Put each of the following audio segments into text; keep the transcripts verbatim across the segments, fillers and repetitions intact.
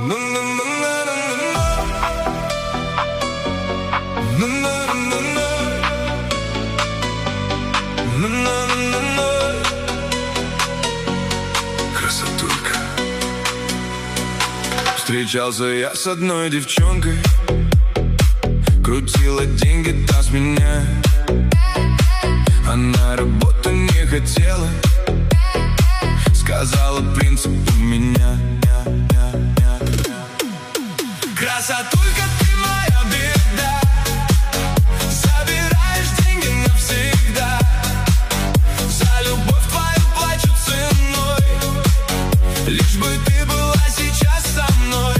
Красотулька. Встречался я с одной девчонкой, крутила деньги, та с меня. Она работу не хотела, сказала, принцип у меня. Красотулька, ты моя беда, забираешь деньги навсегда. За любовь твою плачу ценой, лишь бы ты была сейчас со мной.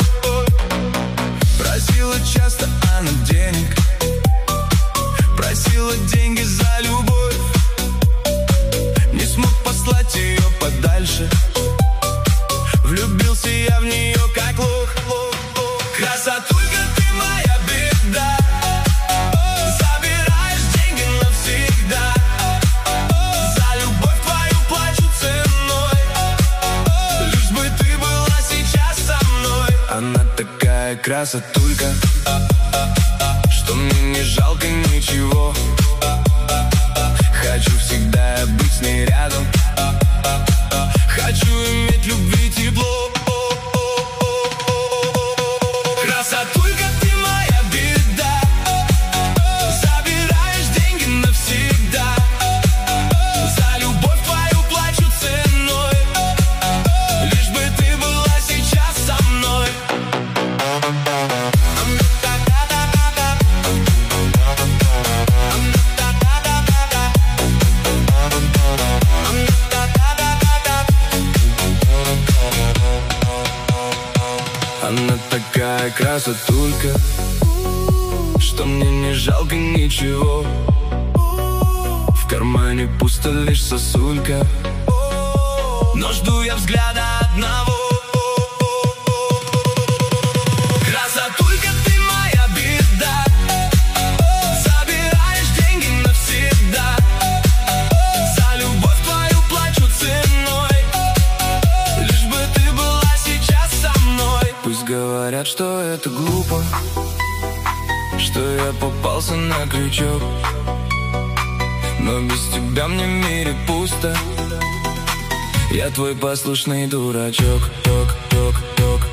Просила часто она денег, просила деньги за любовь. Не смог послать ее подальше, влюбился я в нее как лох. Красотулька, ты моя беда, забираешь деньги навсегда. За любовь твою плачу ценой, лишь бы ты была сейчас со мной. Она такая красотулька, что мне не жалко ничего. Хочу всегда быть с ней рядом, хочу иметь любви тепло. Красотулька, ты моя беда, забираешь деньги навсегда. За любовь твою плачу ценой, лишь бы ты была сейчас со мной. Она такая красотулька, что мне не жалко ничего. В кармане пусто, лишь сосулька, но жду я взгляда одного. Красотулька, ты моя беда, забираешь деньги навсегда. За любовь твою плачу ценой, лишь бы ты была сейчас со мной. Пусть говорят, что это глупо, что я попался на крючок, но без тебя мне в мире пусто. Я твой послушный дурачок. Ток, ток, ток.